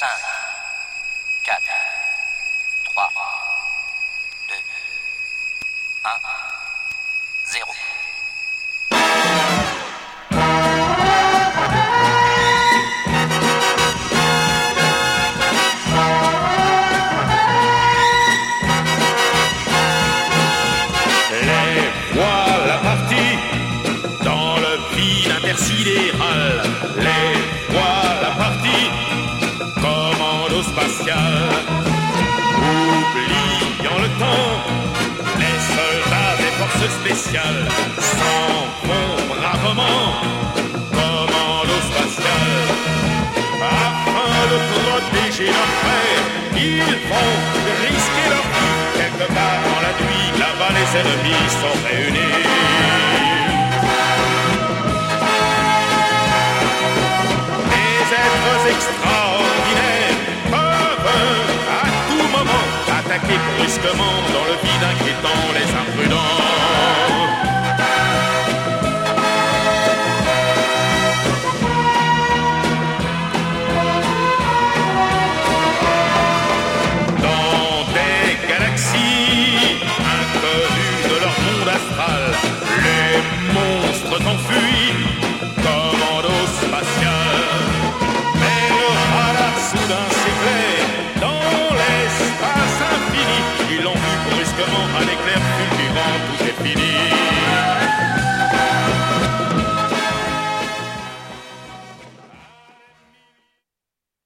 5, 4, 3, 2, 1, 0. Les voilà partis dans le vide intersidéral. Les voilà partis, commando spatial. Oubliant le temps, les soldats des forces spéciales s'en vont bravement, commando spatial. Afin de protéger leur frère, ils vont risquer leur vie. Quelque part dans la nuit, là-bas les ennemis sont réunis. Des êtres extraordinaires peuvent à tout moment attaquer brusquement dans le vide inquiétant les imprudents. Les monstres s'enfuient, commando spatial. Mais le radar soudain s'éclaire dans l'espace infini. Ils l'ont vu brusquement à l'éclair.